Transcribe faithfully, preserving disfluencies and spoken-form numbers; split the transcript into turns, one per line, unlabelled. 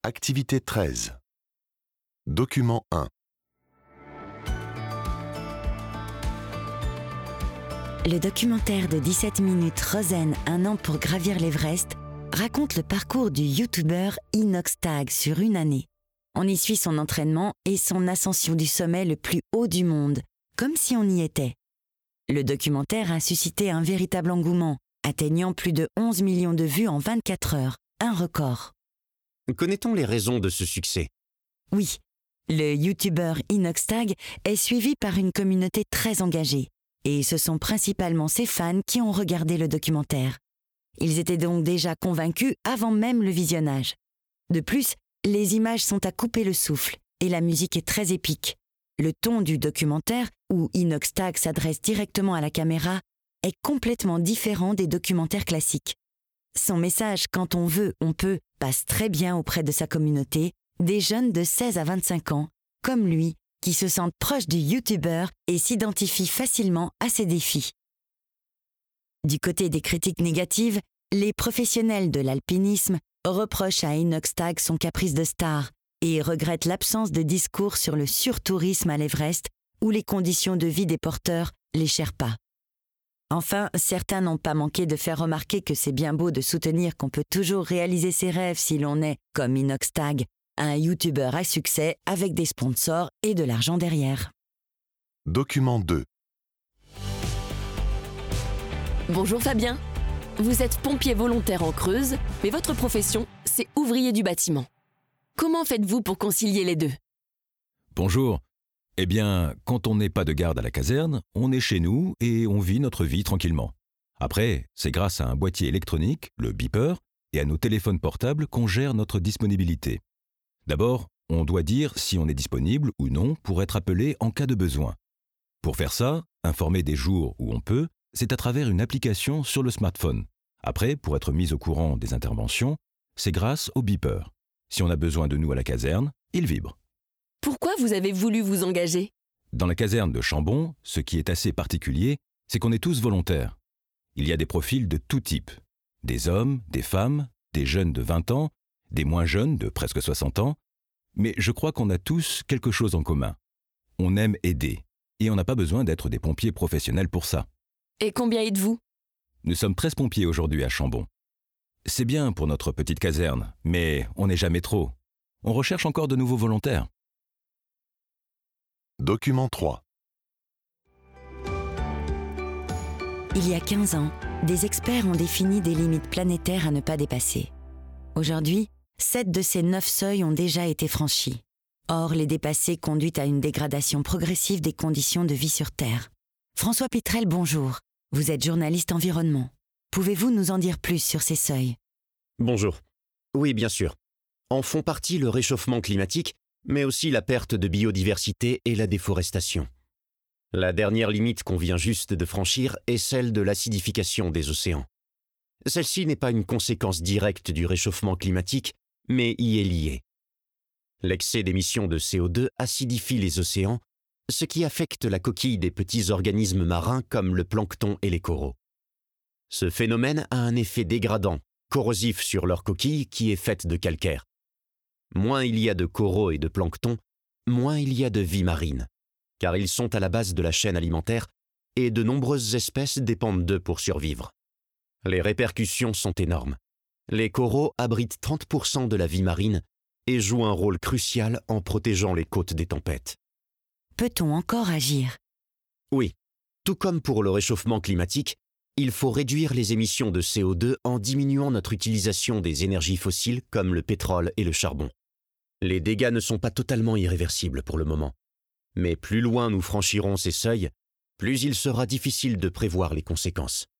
Activité treize. Document un.
Le documentaire de dix-sept minutes Rosen, un an pour gravir l'Everest, raconte le parcours du youtubeur Inoxtag sur une année. On y suit son entraînement et son ascension du sommet le plus haut du monde, comme si on y était. Le documentaire a suscité un véritable engouement, atteignant plus de onze millions de vues en vingt-quatre heures, un record.
Connaît-on les raisons de ce succès?
Oui, le youtubeur Inoxtag est suivi par une communauté très engagée, et ce sont principalement ses fans qui ont regardé le documentaire. Ils étaient donc déjà convaincus avant même le visionnage. De plus, les images sont à couper le souffle, et la musique est très épique. Le ton du documentaire, où Inoxtag s'adresse directement à la caméra, est complètement différent des documentaires classiques. Son message « Quand on veut, on peut » passe très bien auprès de sa communauté, des jeunes de seize à vingt-cinq ans, comme lui, qui se sentent proches du youtubeur et s'identifient facilement à ses défis. Du côté des critiques négatives, les professionnels de l'alpinisme reprochent à Inoxtag son caprice de star et regrettent l'absence de discours sur le surtourisme à l'Everest ou les conditions de vie des porteurs, les Sherpas. Enfin, certains n'ont pas manqué de faire remarquer que c'est bien beau de soutenir qu'on peut toujours réaliser ses rêves si l'on est, comme Inoxtag, un youtubeur à succès avec des sponsors et de l'argent derrière.
Document deux.
Bonjour Fabien. Vous êtes pompier volontaire en Creuse, mais votre profession, c'est ouvrier du bâtiment. Comment faites-vous pour concilier les deux?
Bonjour. Eh bien, quand on n'est pas de garde à la caserne, on est chez nous et on vit notre vie tranquillement. Après, c'est grâce à un boîtier électronique, le beeper, et à nos téléphones portables qu'on gère notre disponibilité. D'abord, on doit dire si on est disponible ou non pour être appelé en cas de besoin. Pour faire ça, informer des jours où on peut, c'est à travers une application sur le smartphone. Après, pour être mis au courant des interventions, c'est grâce au beeper. Si on a besoin de nous à la caserne, il vibre.
Pourquoi vous avez voulu vous engager?
Dans la caserne de Chambon, ce qui est assez particulier, c'est qu'on est tous volontaires. Il y a des profils de tout type. Des hommes, des femmes, des jeunes de vingt ans, des moins jeunes de presque soixante ans. Mais je crois qu'on a tous quelque chose en commun. On aime aider. Et on n'a pas besoin d'être des pompiers professionnels pour ça.
Et combien êtes-vous?
Nous sommes treize pompiers aujourd'hui à Chambon. C'est bien pour notre petite caserne, mais on n'est jamais trop. On recherche encore de nouveaux volontaires.
Document trois.
Il y a quinze ans, des experts ont défini des limites planétaires à ne pas dépasser. Aujourd'hui, sept de ces neuf seuils ont déjà été franchis. Or, les dépasser conduit à une dégradation progressive des conditions de vie sur Terre. François Pitrel, bonjour. Vous êtes journaliste environnement. Pouvez-vous nous en dire plus sur ces seuils?
Bonjour. Oui, bien sûr. En font partie le réchauffement climatique, mais aussi la perte de biodiversité et la déforestation. La dernière limite qu'on vient juste de franchir est celle de l'acidification des océans. Celle-ci n'est pas une conséquence directe du réchauffement climatique, mais y est liée. L'excès d'émissions de C O deux acidifie les océans, ce qui affecte la coquille des petits organismes marins comme le plancton et les coraux. Ce phénomène a un effet dégradant, corrosif sur leur coquille qui est faite de calcaire. Moins il y a de coraux et de plancton, moins il y a de vie marine, car ils sont à la base de la chaîne alimentaire et de nombreuses espèces dépendent d'eux pour survivre. Les répercussions sont énormes. Les coraux abritent trente pour cent de la vie marine et jouent un rôle crucial en protégeant les côtes des tempêtes.
Peut-on encore agir?
Oui, tout comme pour le réchauffement climatique, il faut réduire les émissions de C O deux en diminuant notre utilisation des énergies fossiles comme le pétrole et le charbon. Les dégâts ne sont pas totalement irréversibles pour le moment. Mais plus loin nous franchirons ces seuils, plus il sera difficile de prévoir les conséquences.